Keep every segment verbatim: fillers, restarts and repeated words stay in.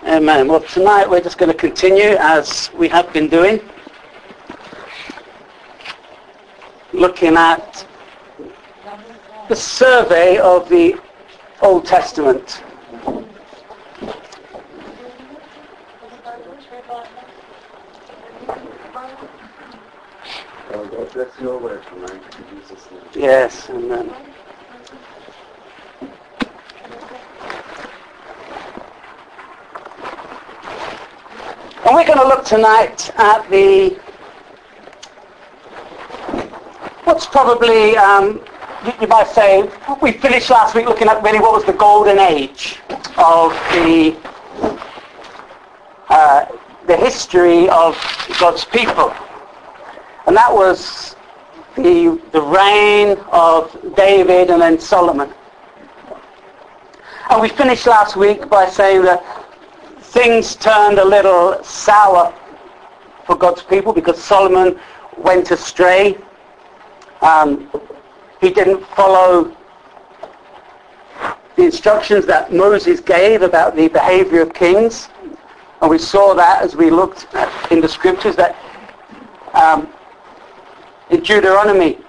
Amen. Well, tonight we're just going to continue as we have been doing, looking at the survey of the Old Testament. Yes, amen. And we're going to look tonight at the, what's probably, um, you, you might say, we finished last week looking at really what was the golden age of the, uh, the history of God's people. And that was the, the reign of David and then Solomon. And we finished last week by saying that things turned a little sour for God's people because Solomon went astray. Um, he didn't follow the instructions that Moses gave about the behavior of kings. And we saw that as we looked at in the scriptures that um, in Deuteronomy,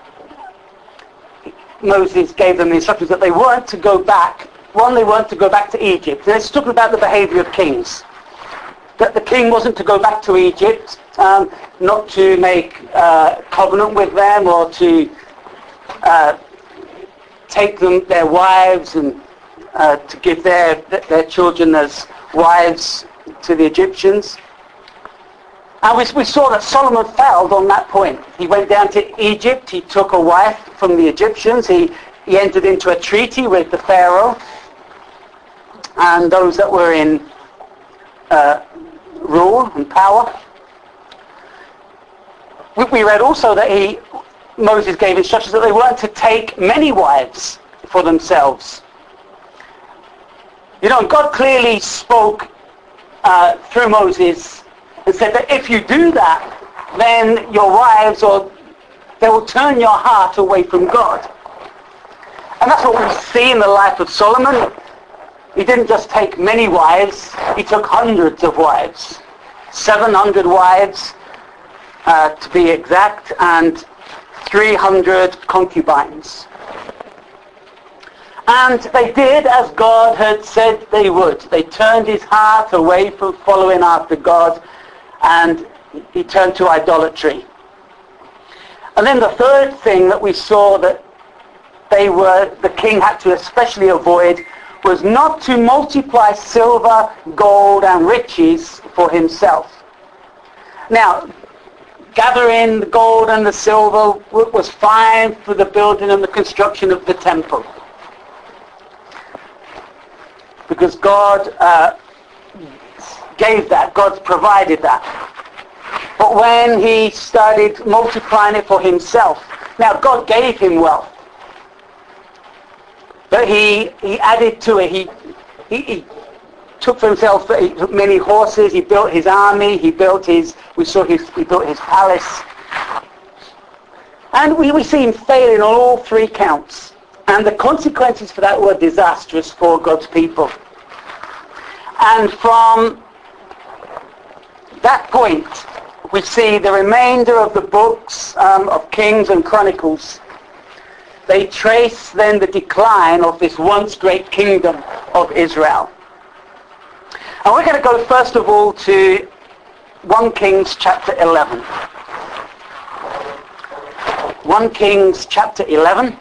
Moses gave them the instructions that they weren't to go back. One, they weren't to go back to Egypt. And it's talking about the behavior of kings. That the king wasn't to go back to Egypt, um, not to make uh, covenant with them or to uh, take them their wives and uh, to give their their children as wives to the Egyptians. And we, we saw that Solomon failed on that point. He went down to Egypt. He took a wife from the Egyptians. He, he entered into a treaty with the Pharaoh and those that were in uh, rule and power. We, we read also that he, Moses gave instructions that they weren't to take many wives for themselves. You know, God clearly spoke uh, through Moses and said that if you do that, then your wives, or they will turn your heart away from God. And that's what we see in the life of Solomon. He didn't just take many wives, he took hundreds of wives. seven hundred wives, uh, to be exact, and three hundred concubines. And they did as God had said they would. They turned his heart away from following after God, and he turned to idolatry. And then the third thing that we saw that they were, the king had to especially avoid, was not to multiply silver, gold, and riches for himself. Now, gathering the gold and the silver was fine for the building and the construction of the temple, because God uh, gave that, God provided that. But when he started multiplying it for himself, now God gave him wealth, but he, he added to it. He, he, he took for himself he took many horses. He built his army. He built his. We saw his. He built his palace. And we, we see him failing on all three counts. And the consequences for that were disastrous for God's people. And from that point, we see the remainder of the books um, of Kings and Chronicles. They trace then the decline of this once great kingdom of Israel. And we're going to go first of all to First Kings chapter eleven. First Kings chapter eleven.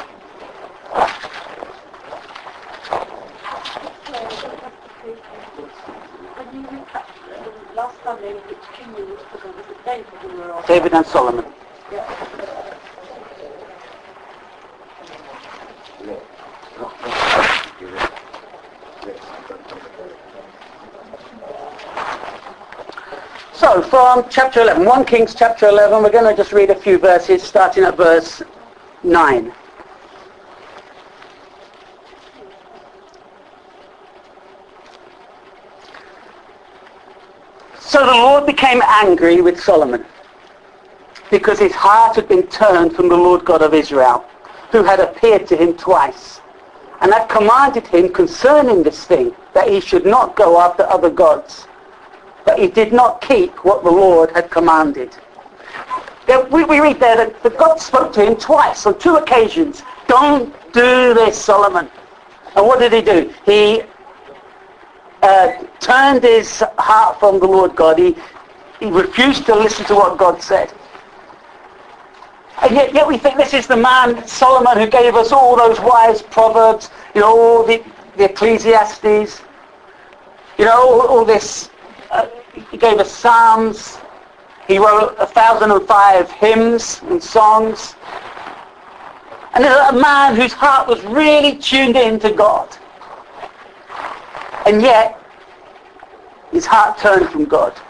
David and Solomon. So from chapter eleven, First Kings chapter eleven, we're going to just read a few verses starting at verse nine. So the Lord became angry with Solomon because his heart had been turned from the Lord God of Israel, who had appeared to him twice, and and had commanded him concerning this thing, that he should not go after other gods. But he did not keep what the Lord had commanded. Yeah, we, we read there that, that God spoke to him twice, on two occasions. Don't do this, Solomon. And what did he do? He uh, turned his heart from the Lord God. He, he refused to listen to what God said. And yet, yet we think this is the man, Solomon, who gave us all those wise proverbs, you know, all the, the Ecclesiastes, you know, all, all this, uh, he gave us Psalms, he wrote a thousand and five hymns and songs. And there's a man whose heart was really tuned in to God. And yet, his heart turned from God.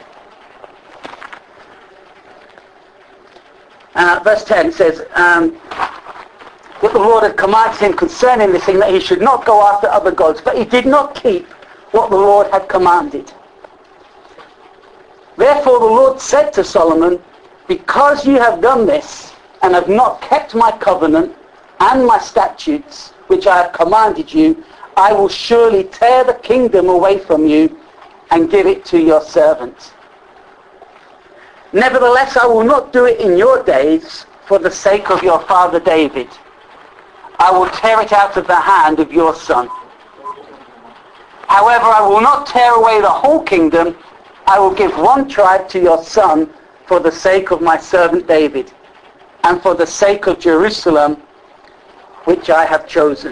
Uh, verse ten says, um, that the Lord had commanded him concerning this thing, that he should not go after other gods, but he did not keep what the Lord had commanded. Therefore the Lord said to Solomon, because you have done this, and have not kept my covenant and my statutes, which I have commanded you, I will surely tear the kingdom away from you and give it to your servants. Nevertheless, I will not do it in your days for the sake of your father David. I will tear it out of the hand of your son. However, I will not tear away the whole kingdom. I will give one tribe to your son for the sake of my servant David, and for the sake of Jerusalem, which I have chosen.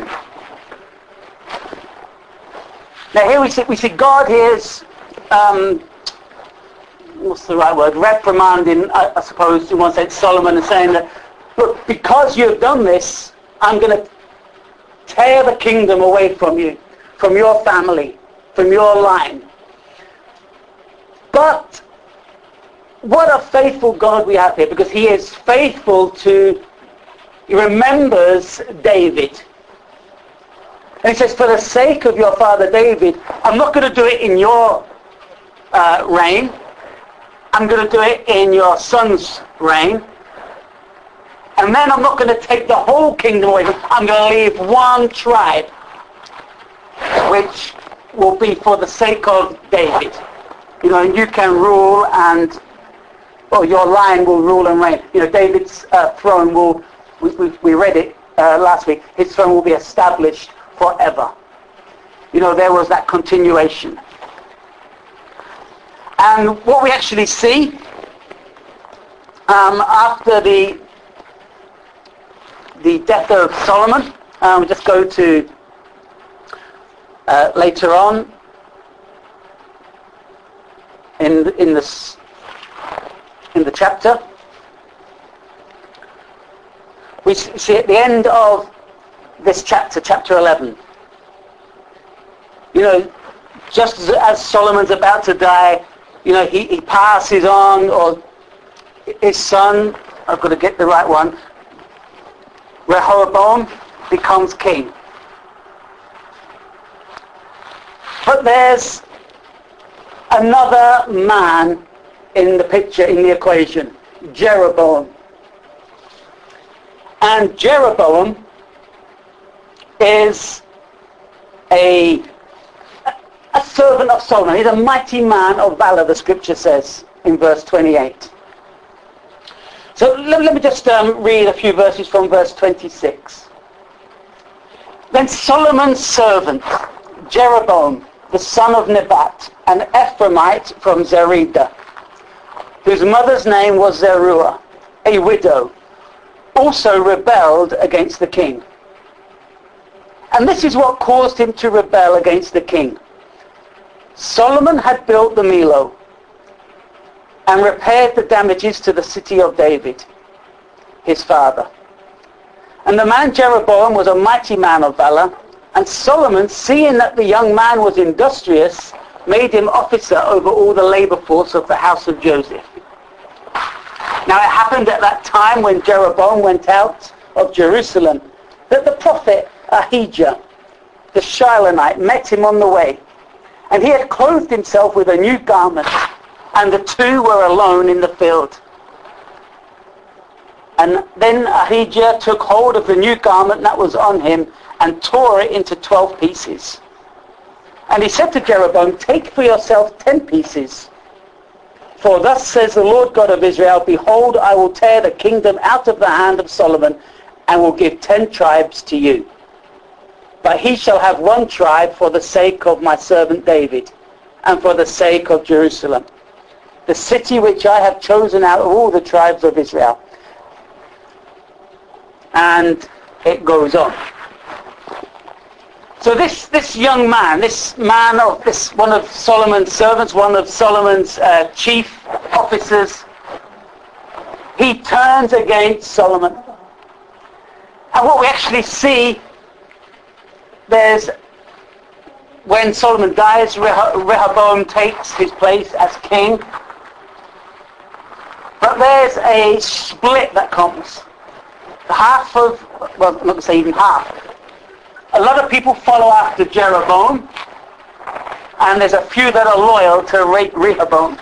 Now here we see, we see God here's, um, what's the right word, reprimanding, I, I suppose, in one sense, Solomon, and saying that, look, because you've done this, I'm going to tear the kingdom away from you, from your family, from your line. But what a faithful God we have here, because he is faithful to, he remembers David. And he says, for the sake of your father David, I'm not going to do it in your uh, reign. I'm going to do it in your son's reign. And then I'm not going to take the whole kingdom away. I'm going to leave one tribe, which will be for the sake of David. You know, and you can rule, and, well, your line will rule and reign. You know, David's uh, throne will, we, we, we read it uh, last week, his throne will be established forever. You know, there was that continuation. And what we actually see um, after the the death of Solomon, um, we just go to uh, later on in in this in the chapter. We see at the end of this chapter, chapter eleven, you know, just as, as Solomon's about to die, you know, he, he passes on, or his son, I've got to get the right one, Rehoboam becomes king. But there's another man in the picture, in the equation, Jeroboam. And Jeroboam is a a servant of Solomon. He's a mighty man of valor, the scripture says in verse twenty-eight. So let, let me just um, read a few verses from verse twenty-six. Then Solomon's servant, Jeroboam, the son of Nebat, an Ephraimite from Zerida, whose mother's name was Zeruah, a widow, also rebelled against the king. And this is what caused him to rebel against the king. Solomon had built the Millo and repaired the damages to the city of David, his father. And the man Jeroboam was a mighty man of valor, and Solomon, seeing that the young man was industrious, made him officer over all the labor force of the house of Joseph. Now it happened at that time when Jeroboam went out of Jerusalem that the prophet Ahijah, the Shilonite, met him on the way. And he had clothed himself with a new garment, and the two were alone in the field. And then Ahijah took hold of the new garment that was on him, and tore it into twelve pieces. And he said to Jeroboam, take for yourself ten pieces. For thus says the Lord God of Israel, behold, I will tear the kingdom out of the hand of Solomon, and will give ten tribes to you. But he shall have one tribe for the sake of my servant David, and for the sake of Jerusalem, the city which I have chosen out of all the tribes of Israel. And it goes on. So this, this young man, this man of this one of Solomon's servants, one of Solomon's uh, chief officers, he turns against Solomon. And what we actually see, there's when Solomon dies, Rehoboam takes his place as king. But there's a split that comes. Half of, well, I'm not going to say even half. A lot of people follow after Jeroboam, and there's a few that are loyal to Rehoboam.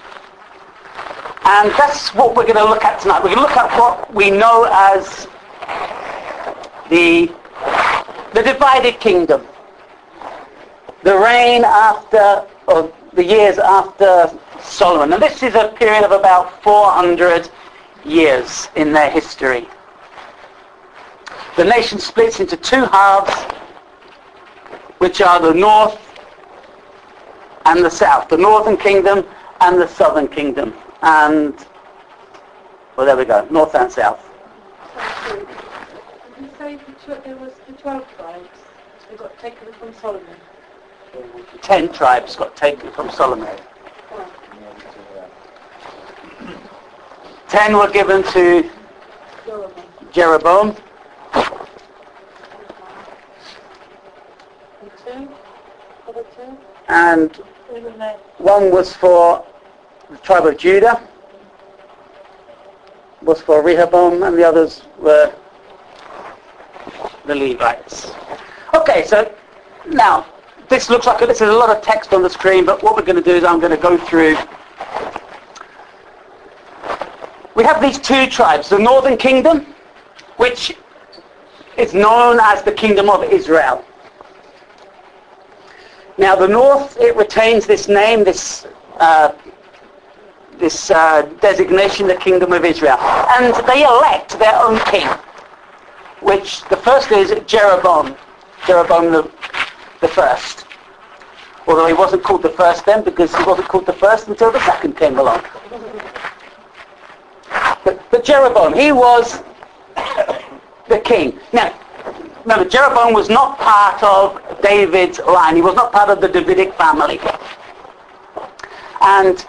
And that's what we're going to look at tonight. We're going to look at what we know as the, the divided kingdom. The reign after, or the years after Solomon. And this is a period of about four hundred years in their history. The nation splits into two halves, which are the north and the south. The northern kingdom and the southern kingdom. And, well, there we go, north and south. Did you say there was the twelve tribes that got taken from Solomon? Ten tribes got taken from Solomon. Ten were given to Jeroboam. And one was for the tribe of Judah, was for Rehoboam, and the others were the Levites. Okay, so now this looks like a, this is a lot of text on the screen, but what we're going to do is I'm going to go through. We have these two tribes, the northern kingdom, which is known as the kingdom of Israel. Now the north, it retains this name, this uh, this uh, designation, the kingdom of Israel. And they elect their own king, which the first is Jeroboam, Jeroboam the, the first. Although he wasn't called the first then, because he wasn't called the first until the second came along. But, but Jeroboam, he was the king. Now, remember, Jeroboam was not part of David's line. He was not part of the Davidic family. And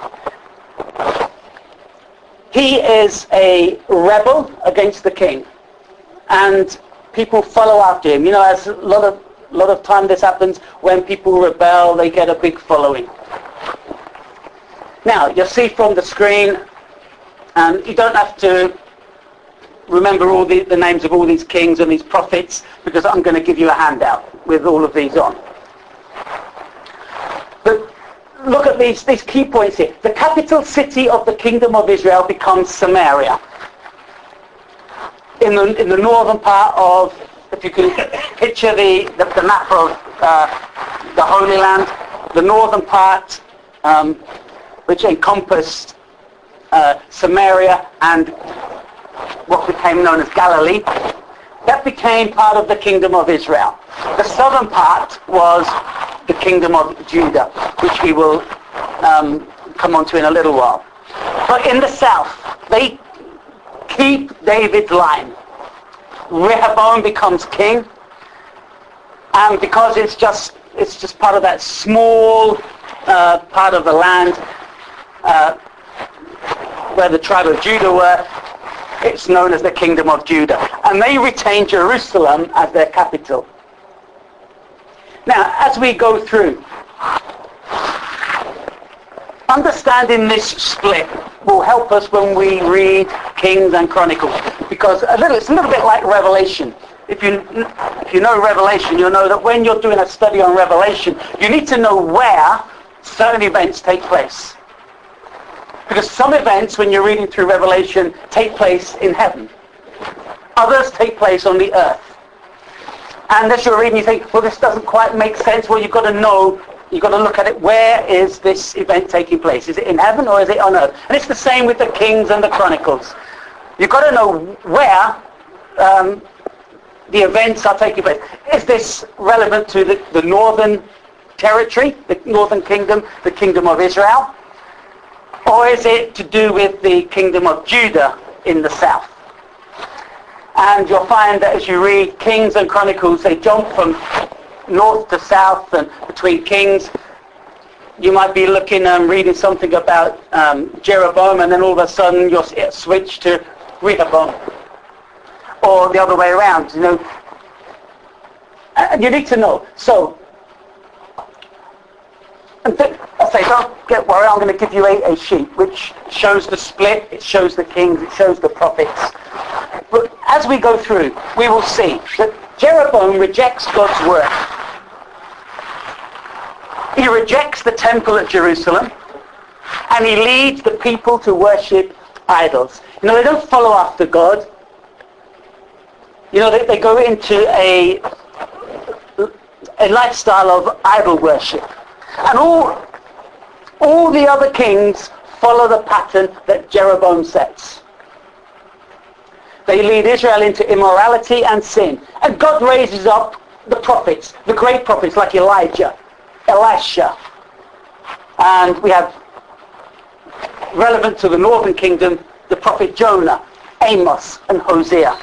he is a rebel against the king. And people follow after him. You know, as a lot of, a lot of time this happens, when people rebel, they get a big following. Now, you'll see from the screen, and you don't have to remember all the, the names of all these kings and these prophets, because I'm going to give you a handout with all of these on. But look at these, these key points here. The capital city of the kingdom of Israel becomes Samaria. In the, in the northern part of, if you can picture the, the, the map of uh, the Holy Land, the northern part, um, which encompassed uh, Samaria and what became known as Galilee, that became part of the kingdom of Israel. The southern part was the kingdom of Judah, which we will um, come on to in a little while. But in the south, they keep David's line. Rehoboam becomes king, and because it's just it's just part of that small uh, part of the land uh, where the tribe of Judah were, it's known as the kingdom of Judah, and they retain Jerusalem as their capital. Now, as we go through, understanding this split will help us when we read Kings and Chronicles, because a little, it's a little bit like Revelation. If you, if you know Revelation, you'll know that when you're doing a study on Revelation, you need to know where certain events take place. Because some events, when you're reading through Revelation, take place in heaven. Others take place on the earth. And as you're reading, you think, well, this doesn't quite make sense. Well, you've got to know, you've got to look at it. Where is this event taking place? Is it in heaven or is it on earth? And it's the same with the Kings and the Chronicles. You've got to know where um, the events are taking place. Is this relevant to the, the northern territory, the northern kingdom, the kingdom of Israel? Or is it to do with the kingdom of Judah in the south? And you'll find that as you read Kings and Chronicles, they jump from north to south and between kings. You might be looking and reading something about um, Jeroboam, and then all of a sudden you'll switch to Rehoboam. Or the other way around, you know. And you need to know. So, and th- I say, don't get worried, I'm going to give you a, a sheet which shows the split, it shows the kings, it shows the prophets. But as we go through, we will see that Jeroboam rejects God's word. He rejects the temple at Jerusalem, and he leads the people to worship idols. You know, they don't follow after God. You know, they, they go into a, a lifestyle of idol worship. And all, all the other kings follow the pattern that Jeroboam sets. They lead Israel into immorality and sin. And God raises up the prophets, the great prophets like Elijah, Elisha. And we have, relevant to the northern kingdom, the prophet Jonah, Amos, and Hosea.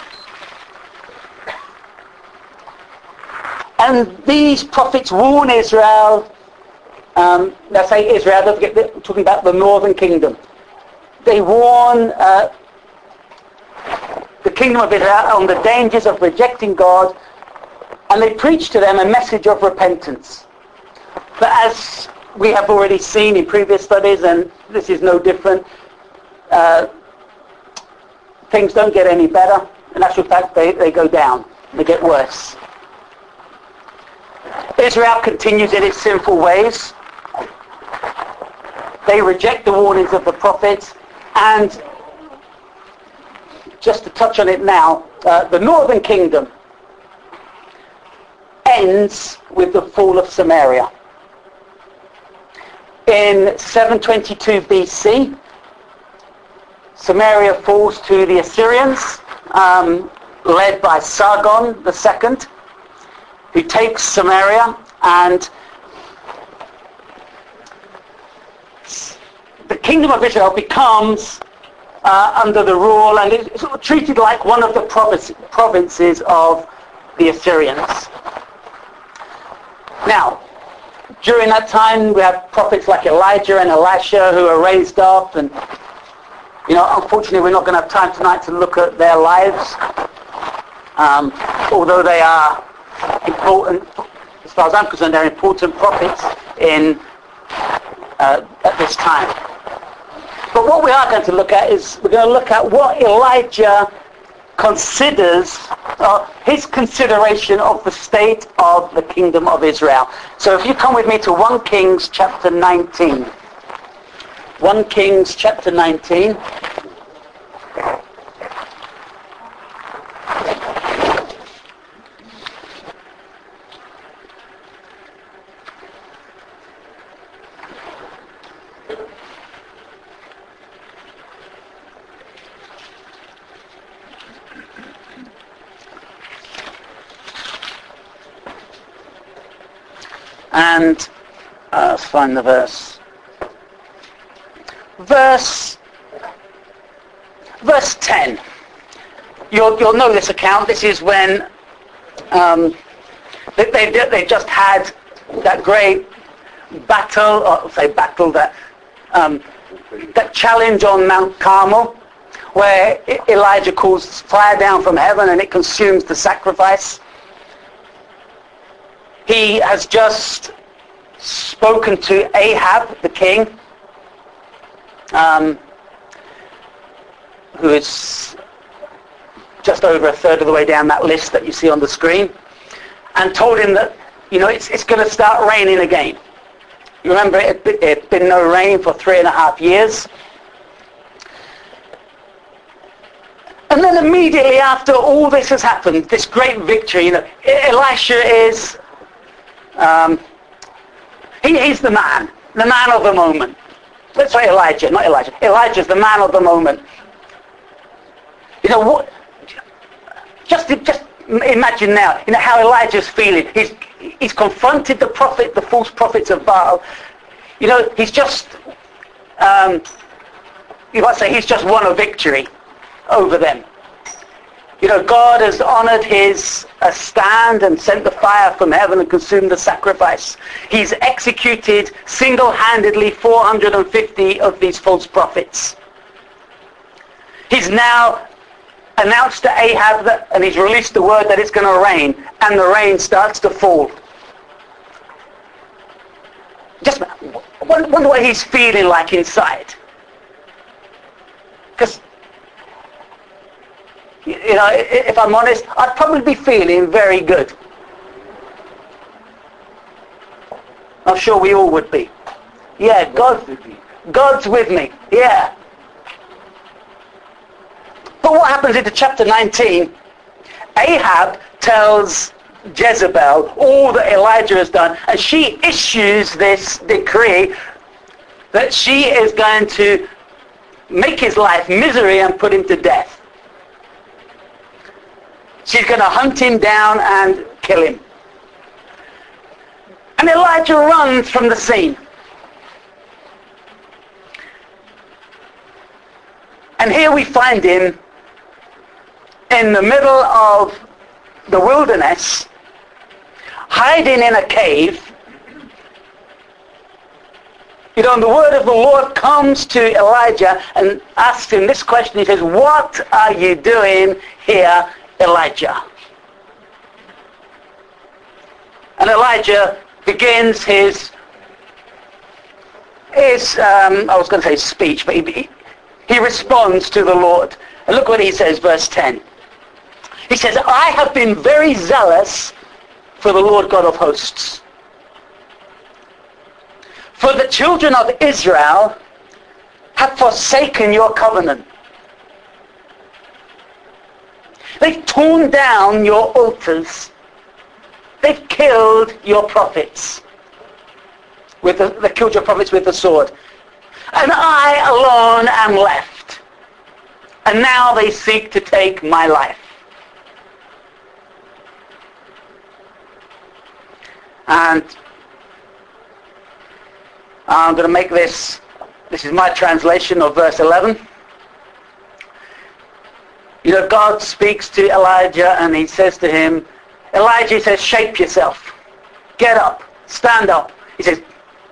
And these prophets warn Israel. Um, let's say Israel, don't forget, they're talking about the northern kingdom. They warn uh, the kingdom of Israel on the dangers of rejecting God, and they preach to them a message of repentance. But as we have already seen in previous studies, and this is no different, uh, things don't get any better. In actual fact, they, they go down. They get worse. Israel continues in its sinful ways. They reject the warnings of the prophets, and just to touch on it now, uh, the northern kingdom ends with the fall of Samaria. In seven twenty-two B C, Samaria falls to the Assyrians, um, led by Sargon the Second, who takes Samaria, and the kingdom of Israel becomes uh, under the rule, and it's sort of treated like one of the province, provinces of the Assyrians. Now, during that time, we have prophets like Elijah and Elisha who are raised up, and you know, unfortunately, we're not going to have time tonight to look at their lives, um, although they are important. As far as I'm concerned, they're important prophets in uh, at this time. But what we are going to look at is we're going to look at what Elijah considers, uh, his consideration of the state of the kingdom of Israel. So if you come with me to First Kings chapter nineteen. First Kings chapter nineteen. And uh, let's find the verse. Verse, verse ten. You'll, you'll know this account. This is when um, they, they, they just had that great battle, or say battle, that, um, that challenge on Mount Carmel, where Elijah calls fire down from heaven and it consumes the sacrifice. He has just spoken to Ahab, the king, um, who is just over a third of the way down that list that you see on the screen, and told him that, you know, it's, it's going to start raining again. You remember it had it been no rain for three and a half years. And then immediately after all this has happened, this great victory, you know, Elisha is, um, he, he's the man, the man of the moment. Let's say Elijah, not Elijah. Elijah's the man of the moment. You know what? Just, just imagine now, you know how Elijah's feeling. He's, he's confronted the prophet, the false prophets of Baal. You know, he's just, um, you might say, he's just won a victory over them. You know, God has honored his uh, stand and sent the fire from heaven and consumed the sacrifice. He's executed single-handedly four hundred fifty of these false prophets. He's now announced to Ahab that, and he's released the word that it's going to rain, and the rain starts to fall. Just wonder what he's feeling like inside. Because, you know, if I'm honest, I'd probably be feeling very good. I'm sure we all would be. Yeah, God, God's with me. Yeah. But what happens into chapter nineteen? Ahab tells Jezebel all that Elijah has done, and she issues this decree that she is going to make his life misery and put him to death. She's going to hunt him down and kill him. And Elijah runs from the scene. And here we find him in the middle of the wilderness, hiding in a cave. You know, and the word of the Lord comes to Elijah and asks him this question. He says, "What are you doing here, Elijah?" And Elijah begins his, his um, I was going to say speech, but he, he responds to the Lord. And look what he says, verse ten. He says, "I have been very zealous for the Lord God of hosts. For the children of Israel have forsaken your covenant. They've torn down your altars. They've killed your prophets. With the, they killed your prophets with the sword. And I alone am left. And now they seek to take my life." And I'm going to make this, this is my translation of verse eleven. You know, God speaks to Elijah and he says to him, Elijah says, "Shape yourself. Get up. Stand up." He says,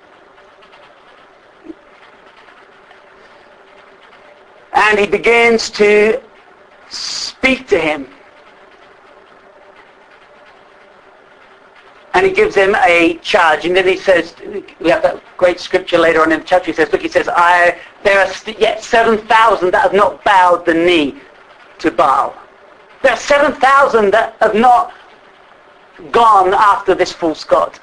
and he begins to speak to him. And he gives him a charge. And then he says, we have that great scripture later on in the chapter, he says, look, he says, I, there are yet seven thousand that have not bowed the knee to Baal. There are seven thousand that have not gone after this false god.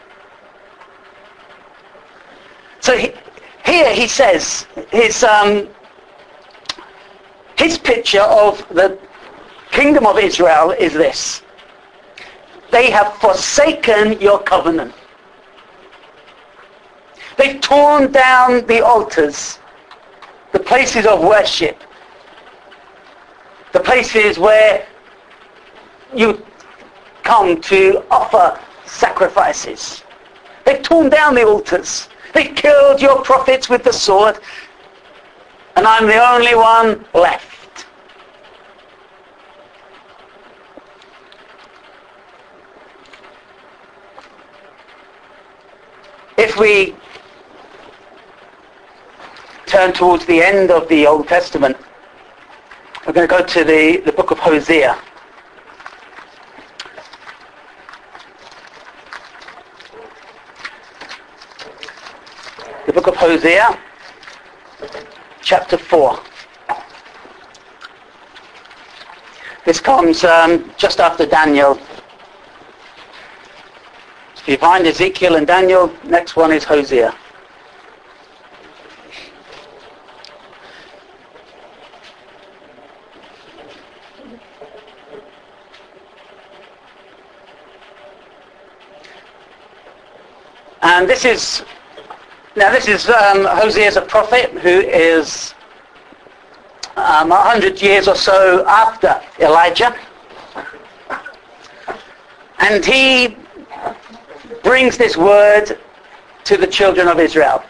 So he, here he says, his, um, his picture of the kingdom of Israel is this. They have forsaken your covenant. They've torn down the altars, the places of worship, the places where you come to offer sacrifices. They've torn down the altars. They've killed your prophets with the sword, and I'm the only one left. If we turn towards the end of the Old Testament, we're going to go to the, the book of Hosea. The book of Hosea, chapter four. This comes um, just after Daniel. If you find Ezekiel and Daniel, next one is Hosea. And this is, now this is, um, Hosea is a prophet who is um, a hundred years or so after Elijah. And he brings this word to the children of Israel.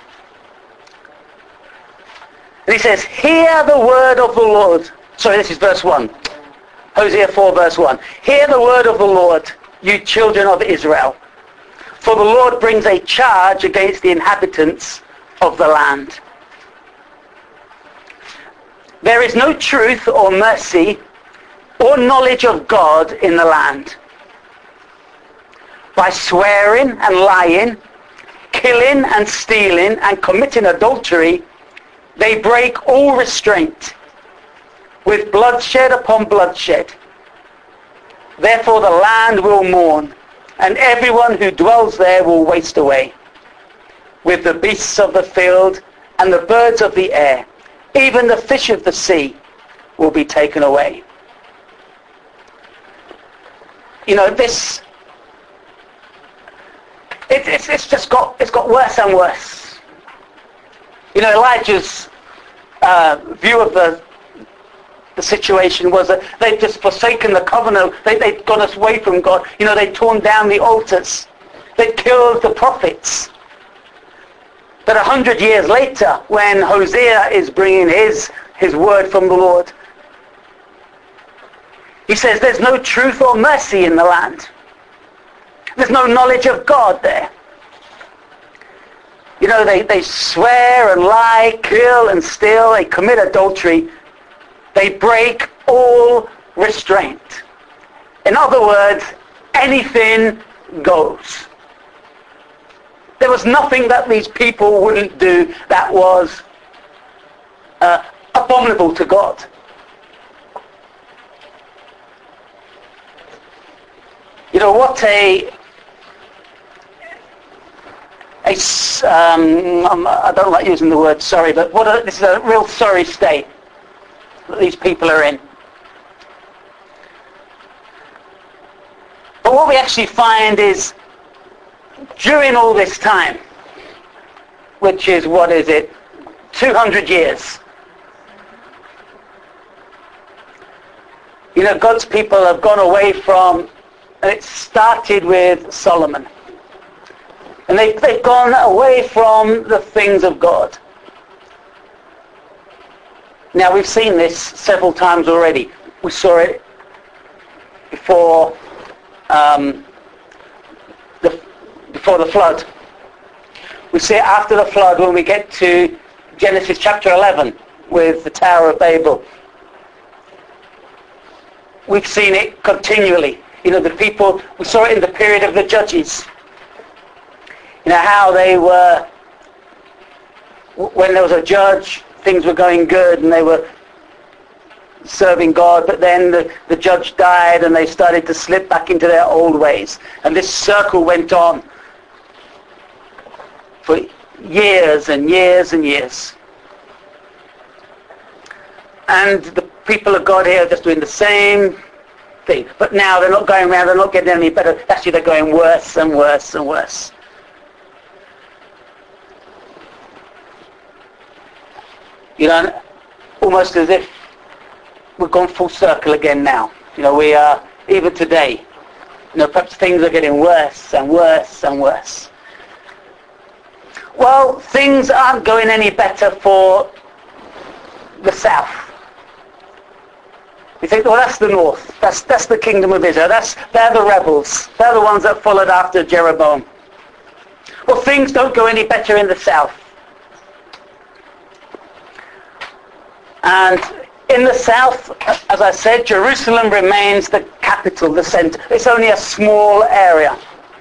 And he says, hear the word of the Lord. Sorry, this is verse one. Hosea four, verse one. Hear the word of the Lord, you children of Israel. For the Lord brings a charge against the inhabitants of the land. There is no truth or mercy or knowledge of God in the land. By swearing and lying, killing and stealing and committing adultery, they break all restraint, with bloodshed upon bloodshed. Therefore the land will mourn, and everyone who dwells there will waste away, with the beasts of the field and the birds of the air. Even the fish of the sea will be taken away. You know, this, it, it's, it's just got, it's got worse and worse. You know, Elijah's uh, view of the the situation was that they'd just forsaken the covenant. They, they'd gone away from God. You know, they'd torn down the altars. They'd killed the prophets. But a hundred years later, when Hosea is bringing his, his word from the Lord, he says there's no truth or mercy in the land. There's no knowledge of God there. You know, they, they swear and lie, kill and steal, they commit adultery. They break all restraint. In other words, anything goes. There was nothing that these people wouldn't do that was uh, abominable to God. You know, what a A, um, I don't like using the word sorry, but what a, this is a real sorry state that these people are in. But what we actually find is, during all this time, which is, what is it, two hundred years, you know, God's people have gone away from, and it started with Solomon. And they, they've gone away from the things of God. Now, we've seen this several times already. We saw it before um, the, before the flood. We see it after the flood when we get to Genesis chapter eleven with the Tower of Babel. We've seen it continually. You know, the people, we saw it in the period of the Judges. You know, how they were, when there was a judge, things were going good and they were serving God, but then the, the judge died and they started to slip back into their old ways. And this circle went on for years and years and years. And the people of God here are just doing the same thing. But now they're not going around, they're not getting any better. Actually, they're going worse and worse and worse. You know, almost as if we've gone full circle again now. You know, we are, even today, you know, perhaps things are getting worse and worse and worse. Well, things aren't going any better for the south. You think, well, that's the north. That's that's the kingdom of Israel. That's they're the rebels. They're the ones that followed after Jeroboam. Well, things don't go any better in the south. And in the south, as I said, Jerusalem remains the capital, the center. It's only a small area.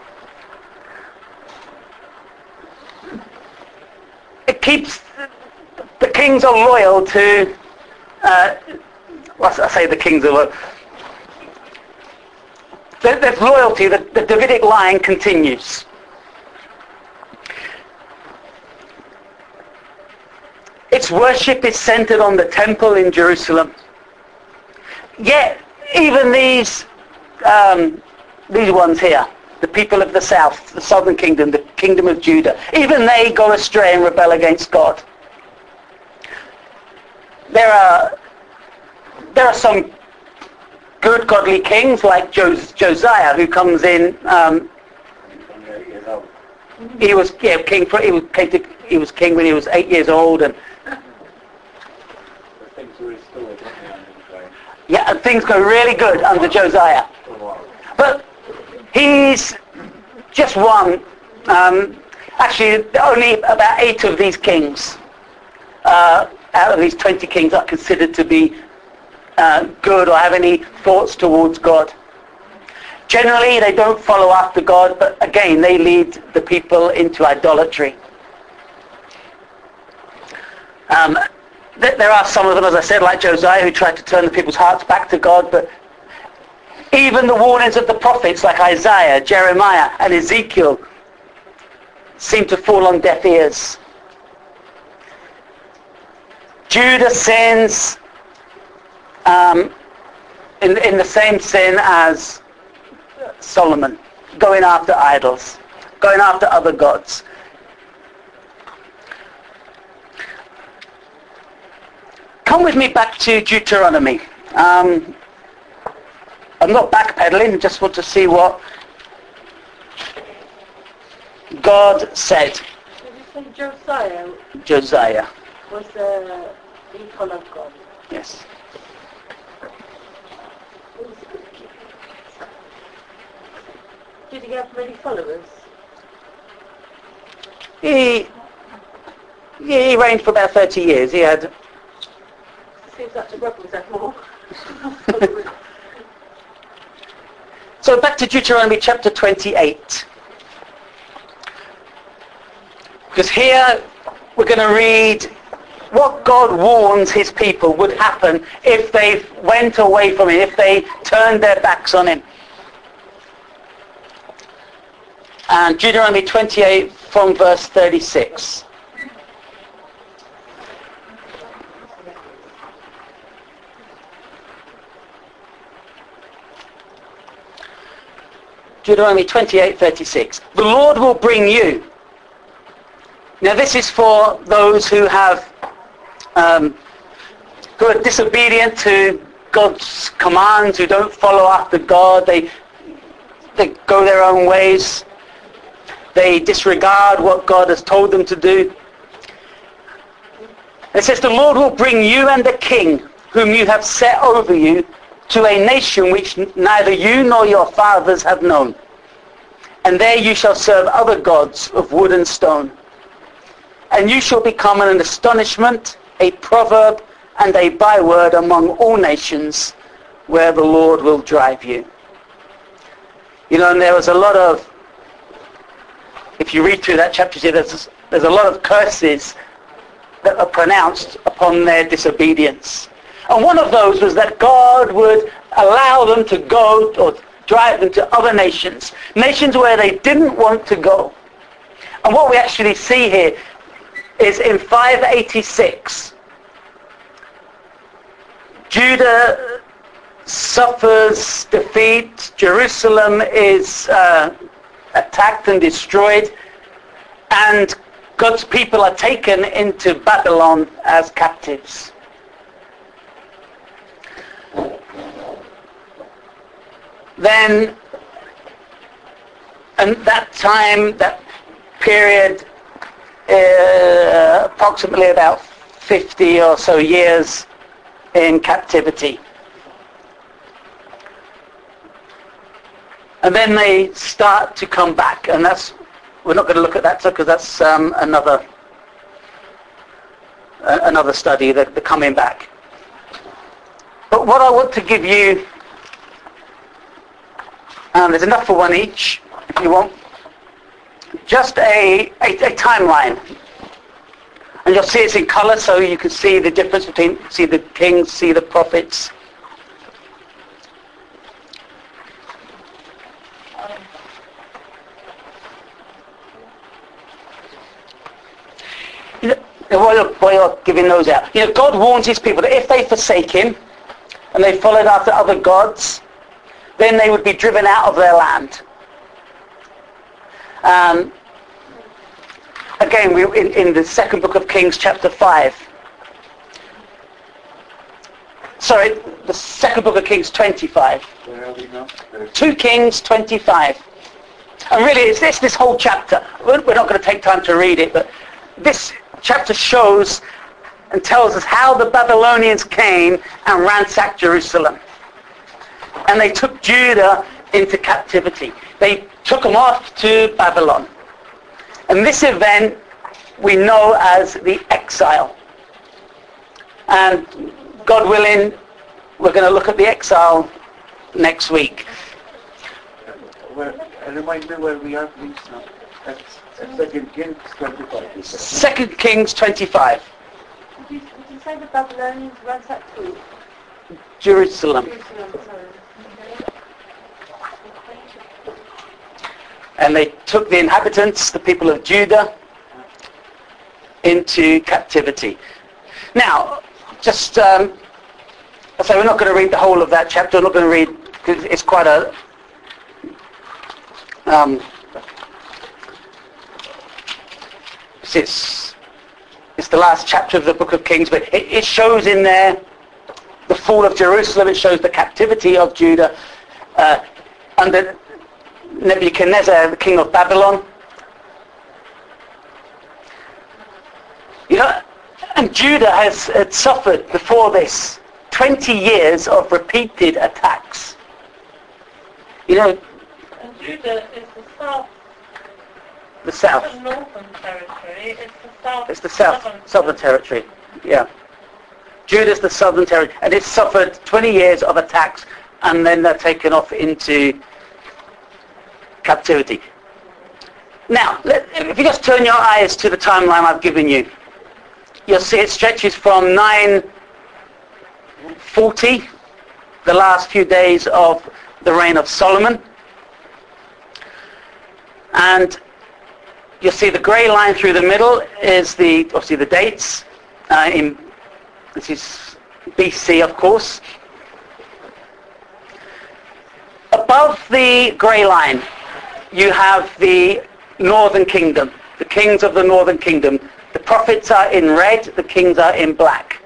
It keeps, the kings are loyal to, uh, well, I say the kings are loyal. There, there's loyalty, the, the Davidic line continues. Its worship is centered on the temple in Jerusalem. Yet, even these um, these ones here, the people of the south, the southern kingdom, the kingdom of Judah. Even they go astray and rebel against God. There are, there are some good godly kings like Jos- Josiah, who comes in. Um, he was yeah, king. For, he was came to, he was king when he was eight years old, and yeah, and things go really good under Josiah. But he's just one. Um, actually, only about eight of these kings, uh, out of these twenty kings, are considered to be uh, good or have any thoughts towards God. Generally, they don't follow after God, but again, they lead the people into idolatry. Um, th- there are some of them, as I said, like Josiah, who tried to turn the people's hearts back to God, but even the warnings of the prophets like Isaiah, Jeremiah, and Ezekiel seem to fall on deaf ears. Judah sins um, in, in the same sin as Solomon, going after idols, going after other gods. Come with me back to Deuteronomy. Um, I'm not backpedaling, just want to see what God said. Did you say Josiah Josiah. was uh, he followed God? Yes. He was a good king. Did he have many followers? He, he reigned for about thirty years. He had... Seems like the rebels had more. So back to Deuteronomy chapter twenty-eight. Because here we're going to read what God warns his people would happen if they went away from him, if they turned their backs on him. And Deuteronomy twenty-eight from verse thirty-six. Deuteronomy twenty-eight thirty-six. The Lord will bring you. Now this is for those who have um, who are disobedient to God's commands, who don't follow after God. They they go their own ways. They disregard what God has told them to do. It says, the Lord will bring you and the king whom you have set over you to a nation which neither you nor your fathers have known. And there you shall serve other gods of wood and stone. And you shall become an astonishment, a proverb, and a byword among all nations where the Lord will drive you. You know, and there was a lot of, if you read through that chapter, you see there's, there's a lot of curses that are pronounced upon their disobedience. And one of those was that God would allow them to go or drive them to other nations, nations where they didn't want to go. And what we actually see here is in five eighty-six, Judah suffers defeat, Jerusalem is uh, attacked and destroyed, and God's people are taken into Babylon as captives. Then, and that time, that period, uh, approximately about fifty or so years in captivity. And then they start to come back, and that's, we're not going to look at that because that's um, another uh, another study, that they're coming back. But what I want to give you, and there's enough for one each, if you want, just a, a, a timeline. And you'll see it's in colour, so you can see the difference between, see the kings, see the prophets. You know, while you're, while you're giving those out, you know, God warns his people that if they forsake him and they followed after other gods, then they would be driven out of their land. Um, again, we in, in the second book of Kings, chapter five. Sorry, the second book of Kings, twenty-five. Where are we now? two Kings, twenty-five. And really, it's this, this whole chapter. We're we're not going to take time to read it, but this chapter shows and tells us how the Babylonians came and ransacked Jerusalem. And they took Judah into captivity. They took them off to Babylon. And this event we know as the exile. And God willing, we're going to look at the exile next week. Where, remind me where we are, please. Now. That's, that's Second Kings twenty-five. Second Kings twenty-five. Did you, did you say the Babylonians ransacked who? Jerusalem. Jerusalem, sorry. And they took the inhabitants, the people of Judah, into captivity. Now, just, um, I say we're not going to read the whole of that chapter. We're not going to read, because it's quite a, um, it's, it's the last chapter of the book of Kings, but it, it shows in there the fall of Jerusalem. It shows the captivity of Judah uh, under Nebuchadnezzar, the king of Babylon. You know, and Judah has had suffered before this twenty years of repeated attacks. You know, And Judah is the south, the south. the northern territory. It's the south. It's the south, southern southern territory. Yeah. Judah's the southern territory, and it's suffered twenty years of attacks, and then they're taken off into captivity. Now, let, if you just turn your eyes to the timeline I've given you, you'll see it stretches from nine forty, the last few days of the reign of Solomon, and you'll see the grey line through the middle is the obviously the dates. Uh, in this is B C, of course. Above the grey line, you have the northern kingdom, the kings of the northern kingdom. The prophets are in red, the kings are in black.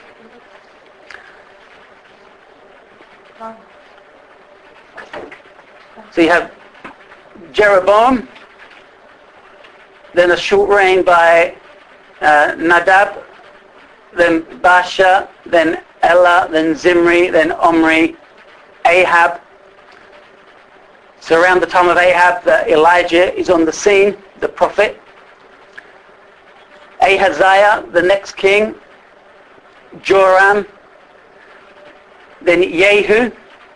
So you have Jeroboam, then a short reign by uh, Nadab, then Baasha, then Elah, then Zimri, then Omri, Ahab. So around the time of Ahab, uh, Elijah is on the scene, the prophet. Ahaziah, the next king. Joram. Then Jehu.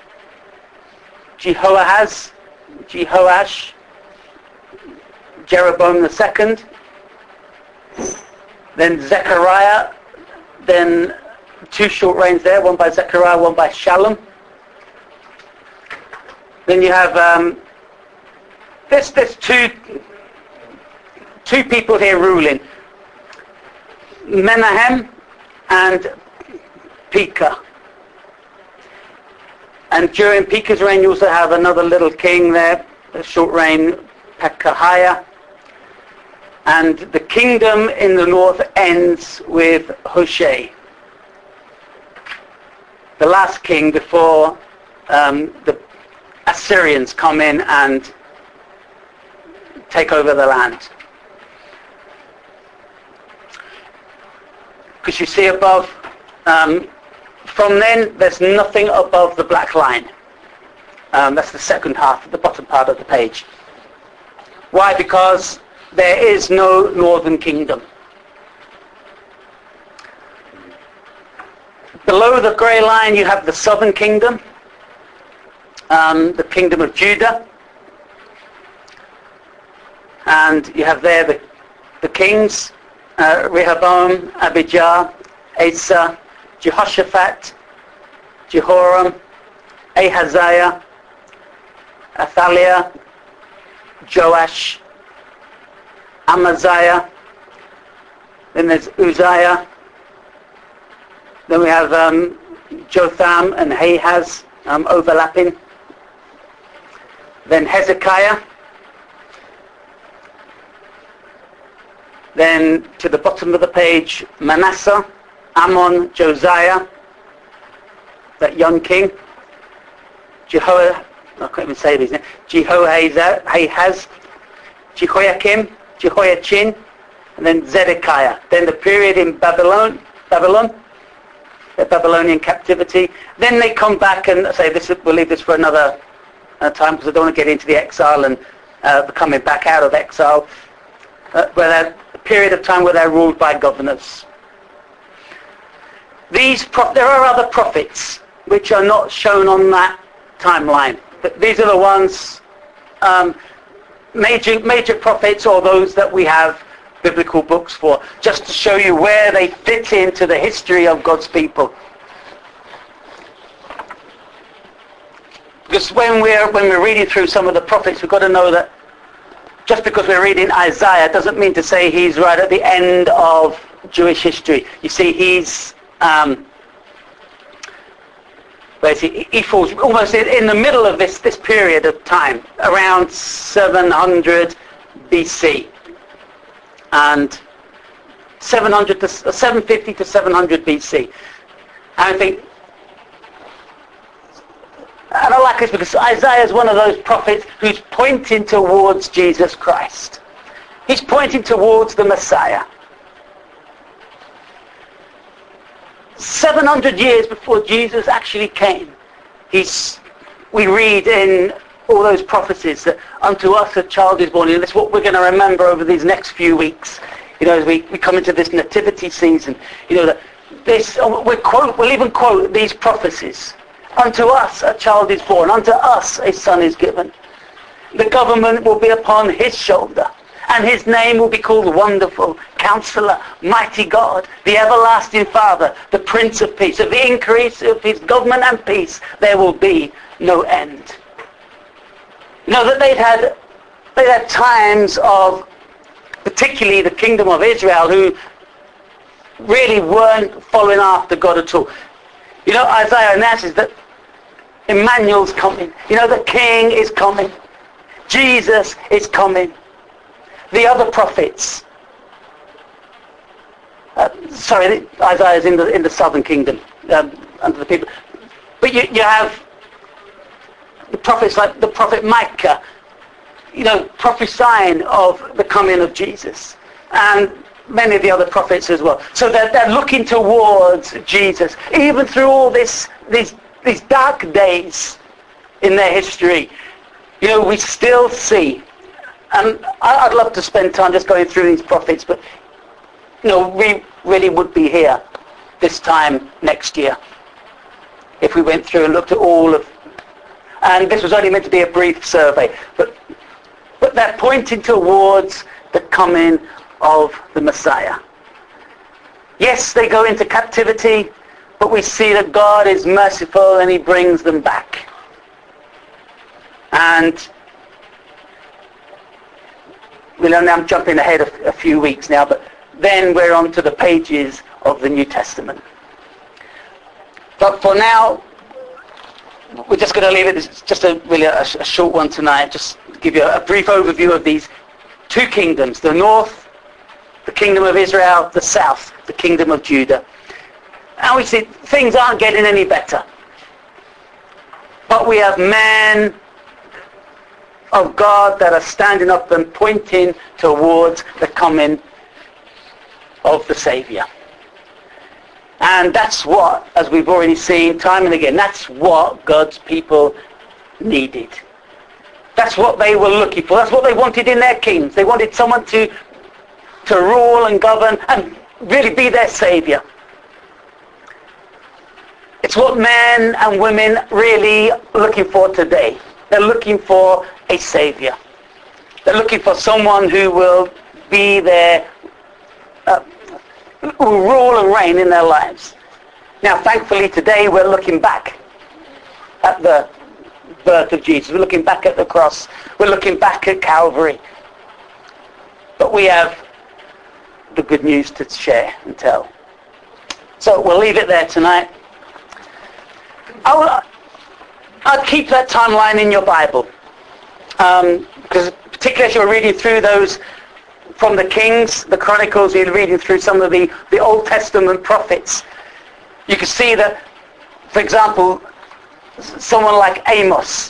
Jehoahaz. Jehoash. Jeroboam the second. Then Zechariah. Then two short reigns there, one by Zechariah, one by Shallum. Then you have um, there's, there's two two people here ruling, Menahem and Pekah. And during Pekah's reign, you also have another little king there, a short reign, Pekahiah. And the kingdom in the north ends with Hoshea, the last king before um, the Assyrians come in and take over the land. Because you see above, um, from then there's nothing above the black line. Um, that's the second half, the bottom part of the page. Why? Because there is no northern kingdom. Below the grey line you have the southern kingdom. Um, the kingdom of Judah, and you have there the, the kings, uh, Rehoboam, Abijah, Asa, Jehoshaphat, Jehoram, Ahaziah, Athaliah, Joash, Amaziah, then there's Uzziah, then we have um, Jotham and Ahaz um, overlapping. Then Hezekiah, Then to the bottom of the page, Manasseh, Ammon, Josiah, that young king, Jeho, I can't even say these names, Jehoahaz, Jehoiakim, Jehoiachin, and then Zedekiah. Then the period in Babylon, Babylon, the Babylonian captivity. Then they come back and say, "This we'll leave this for another uh, time because I don't want to get into the exile and uh, the coming back out of exile." Uh, where they're a period of time where they're ruled by governors. These pro- there are other prophets which are not shown on that timeline, but these are the ones, um, major major prophets, or those that we have biblical books for, just to show you where they fit into the history of God's people. Because when we're when we're reading through some of the prophets, we've got to know that just because we're reading Isaiah doesn't mean to say he's right at the end of Jewish history. You see, he's um, basically he falls almost in the middle of this this period of time, around seven hundred B C, and seven hundred to seven fifty to seven hundred B C. And I think, and I like this because Isaiah is one of those prophets who's pointing towards Jesus Christ. He's pointing towards the Messiah. seven hundred years before Jesus actually came, he's, we read in all those prophecies that unto us a child is born. And that's what we're going to remember over these next few weeks. You know, as we, we come into this nativity season, you know, that this, we'll, quote, we'll even quote these prophecies. Unto us a child is born, unto us a son is given. The government will be upon his shoulder, and his name will be called Wonderful, Counselor, Mighty God, the Everlasting Father, the Prince of Peace. Of the increase of his government and peace, there will be no end. You know that they'd had, they'd had times of, particularly the kingdom of Israel, who really weren't following after God at all. You know, Isaiah announces that Emmanuel's coming. You know, the King is coming. Jesus is coming. The other prophets. Uh, sorry, Isaiah's in the in the southern kingdom um, under the people. But you you have the prophets like the prophet Micah. You know, prophesying of the coming of Jesus, and many of the other prophets as well. So they're, they're looking towards Jesus, even through all this, these, these dark days in their history. You know, we still see, and I'd love to spend time just going through these prophets, but, you know, we really would be here this time next year if we went through and looked at all of, and this was only meant to be a brief survey, but, but they're pointing towards the coming of the Messiah. Yes, they go into captivity, but we see that God is merciful and he brings them back. And well, I'm jumping ahead a, a few weeks now, but then we're on to the pages of the New Testament. But for now, we're just going to leave it. It's just a really a, a short one tonight. Just give you a, a brief overview of these two kingdoms: the north, the kingdom of Israel; the south, the kingdom of Judah. And we see things aren't getting any better. But we have men of God that are standing up and pointing towards the coming of the Saviour. And that's what, as we've already seen time and again, that's what God's people needed. That's what they were looking for. That's what they wanted in their kings. They wanted someone to to rule and govern and really be their Saviour. It's what men and women really are looking for today. They're looking for a Saviour. They're looking for someone who will be their, uh, who will rule and reign in their lives. Now, thankfully, today we're looking back at the birth of Jesus. We're looking back at the cross. We're looking back at Calvary. But we have the good news to share and tell. So we'll leave it there tonight. I'll, I'll keep that timeline in your Bible, um, because particularly as you're reading through those from the Kings, the Chronicles, you're reading through some of the, the Old Testament prophets, you can see that, for example, someone like Amos,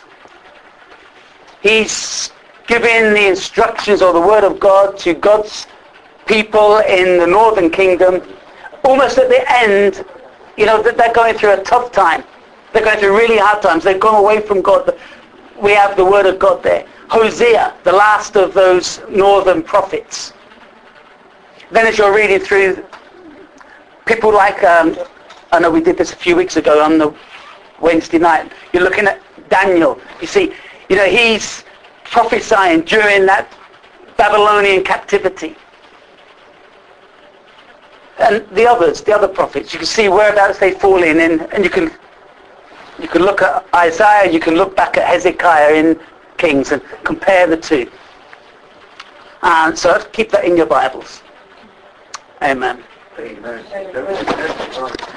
he's giving the instructions or the word of God to God's people in the northern kingdom. Almost at the end, you know, that they're going through a tough time. They're going through really hard times. They've gone away from God. But we have the word of God there. Hosea, the last of those northern prophets. Then as you're reading through, people like, um, I know we did this a few weeks ago on the Wednesday night. You're looking at Daniel. You see, you know, he's prophesying during that Babylonian captivity. And the others, the other prophets, you can see whereabouts they fall in, and, and you can you can look at Isaiah, you can look back at Hezekiah in Kings and compare the two. And so keep that in your Bibles. Amen. Amen.